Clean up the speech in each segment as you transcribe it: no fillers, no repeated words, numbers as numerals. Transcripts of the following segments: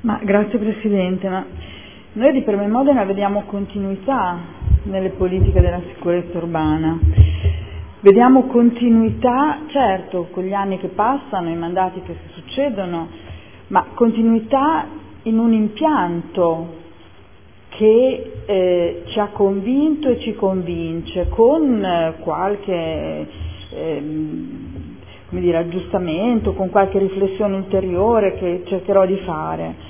Grazie Presidente, noi di Preme Modena vediamo continuità nelle politiche della sicurezza urbana, vediamo continuità, certo, con gli anni che passano, i mandati che si succedono, ma continuità in un impianto che ci ha convinto e ci convince, con qualche aggiustamento, con qualche riflessione ulteriore che cercherò di fare.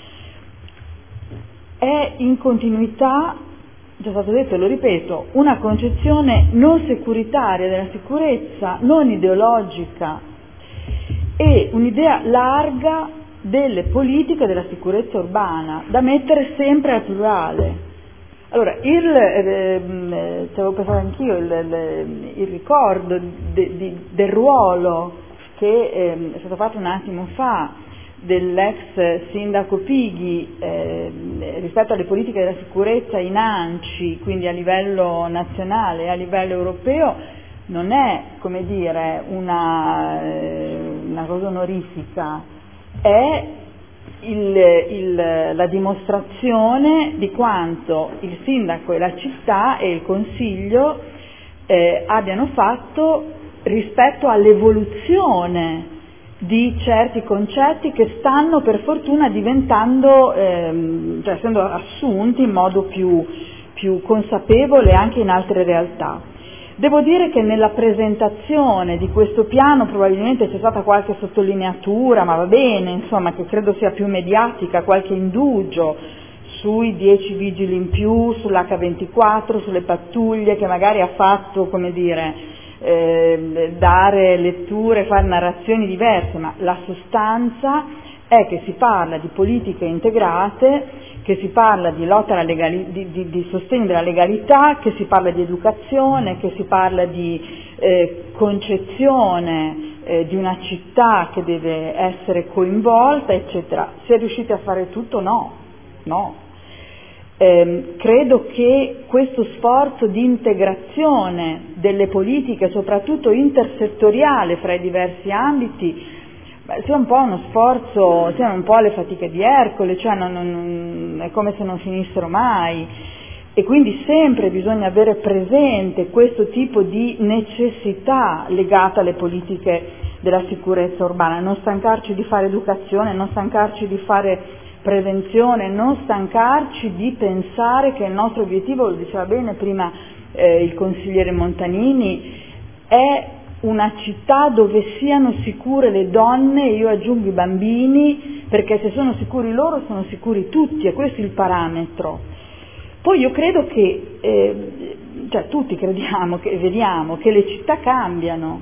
È in continuità, già stato detto e lo ripeto, una concezione non securitaria della sicurezza, non ideologica, e un'idea larga delle politiche della sicurezza urbana, da mettere sempre al plurale. Allora, ci avevo pensato anch'io, il ricordo del ruolo che è stato fatto un attimo fa dell'ex sindaco Pighi rispetto alle politiche della sicurezza in ANCI, quindi a livello nazionale e a livello europeo, non è, come dire, una cosa onorifica, è la dimostrazione di quanto il sindaco e la città e il consiglio abbiano fatto rispetto all'evoluzione di certi concetti che stanno per fortuna diventando, essendo assunti in modo più consapevole anche in altre realtà. Devo dire che nella presentazione di questo piano probabilmente c'è stata qualche sottolineatura, ma va bene, insomma, che credo sia più mediatica, qualche indugio sui 10 vigili in più, sull'H24, sulle pattuglie, che magari ha fatto, come dire, dare letture, fare narrazioni diverse, ma la sostanza è che si parla di politiche integrate, che si parla di lotta di sostegno della legalità, che si parla di educazione, che si parla di concezione di una città che deve essere coinvolta, eccetera. Si è riusciti a fare tutto? No. Credo che questo sforzo di integrazione delle politiche, soprattutto intersettoriale fra i diversi ambiti, sia un po' uno sforzo, siano un po' le fatiche di Ercole, cioè è come se non finissero mai, e quindi sempre bisogna avere presente questo tipo di necessità legata alle politiche della sicurezza urbana, non stancarci di fare educazione, non stancarci di fare prevenzione, non stancarci di pensare che il nostro obiettivo, lo diceva bene prima il consigliere Montanini, è una città dove siano sicure le donne, e io aggiungo i bambini, perché se sono sicuri loro sono sicuri tutti, e questo è il parametro. Poi io credo che, tutti crediamo, che vediamo che le città cambiano,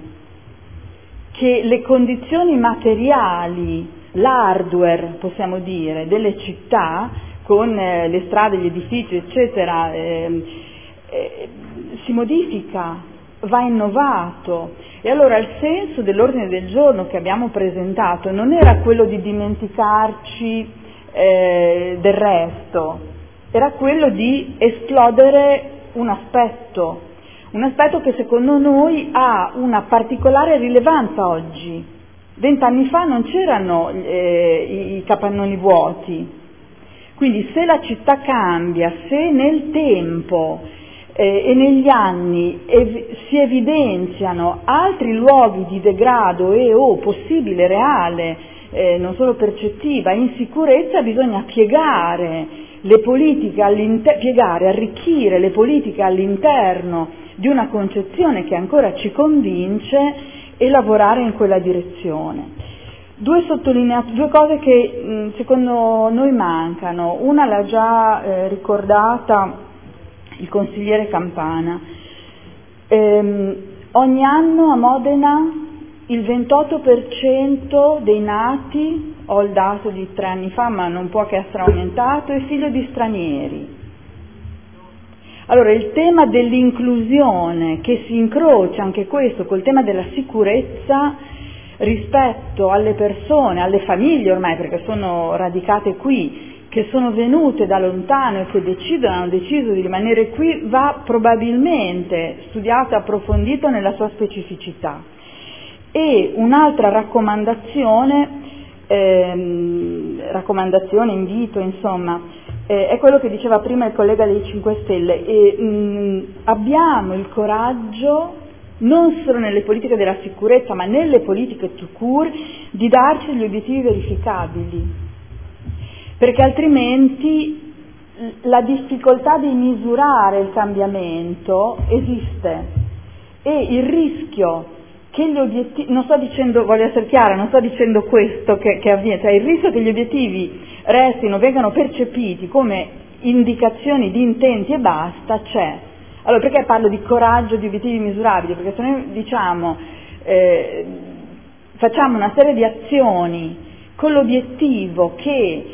che le condizioni materiali, l'hardware, possiamo dire, delle città, con le strade, gli edifici, eccetera, si modifica, va innovato. E allora il senso dell'ordine del giorno che abbiamo presentato non era quello di dimenticarci del resto, era quello di esplodere un aspetto che secondo noi ha una particolare rilevanza oggi. 20 anni fa non c'erano i capannoni vuoti, quindi se la città cambia, se nel tempo e negli anni si evidenziano altri luoghi di degrado o possibile, reale, non solo percettiva, insicurezza, bisogna piegare le politiche arricchire le politiche all'interno di una concezione che ancora ci convince e lavorare in quella direzione. Due cose che secondo noi mancano. Una l'ha già ricordata il consigliere Campana. Ogni anno a Modena il 28% dei nati, ho il dato di 3 anni fa ma non può che essere aumentato, è figlio di stranieri. Allora il tema dell'inclusione, che si incrocia anche questo col tema della sicurezza rispetto alle persone, alle famiglie ormai, perché sono radicate qui, che sono venute da lontano e che hanno deciso di rimanere qui, va probabilmente studiato e approfondito nella sua specificità. E un'altra raccomandazione raccomandazione, invito, insomma, è quello che diceva prima il collega dei 5 Stelle. Abbiamo il coraggio, non solo nelle politiche della sicurezza, ma nelle politiche tout court, di darci gli obiettivi verificabili, perché altrimenti la difficoltà di misurare il cambiamento esiste e il rischio che gli obiettivi, non sto dicendo, voglio essere chiara, non sto dicendo questo che avviene, cioè il rischio che gli obiettivi restino, vengano percepiti come indicazioni di intenti e basta, c'è. Allora, perché parlo di coraggio, di obiettivi misurabili? Perché se noi diciamo, facciamo una serie di azioni con l'obiettivo che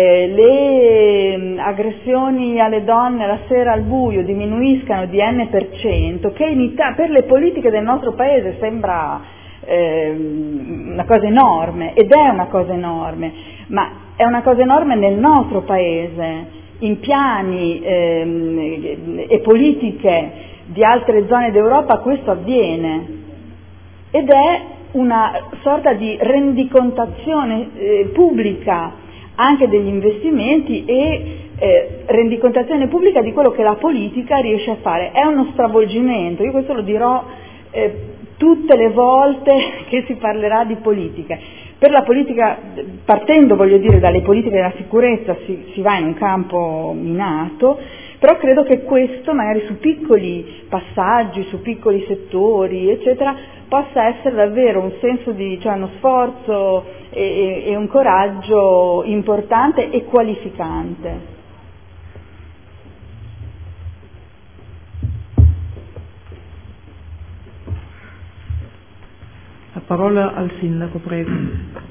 le aggressioni alle donne la sera al buio diminuiscano di N%, che per le politiche del nostro paese sembra una cosa enorme, ed è una cosa enorme, ma è una cosa enorme nel nostro paese. In piani e politiche di altre zone d'Europa questo avviene, ed è una sorta di rendicontazione pubblica anche degli investimenti e rendicontazione pubblica di quello che la politica riesce a fare. È uno stravolgimento, io questo lo dirò tutte le volte che si parlerà di politica. Per la politica, partendo voglio dire dalle politiche della sicurezza, si va in un campo minato, però credo che questo magari su piccoli passaggi, su piccoli settori, eccetera, possa essere davvero un senso di, cioè uno sforzo e un coraggio importante e qualificante. La parola al sindaco, prego.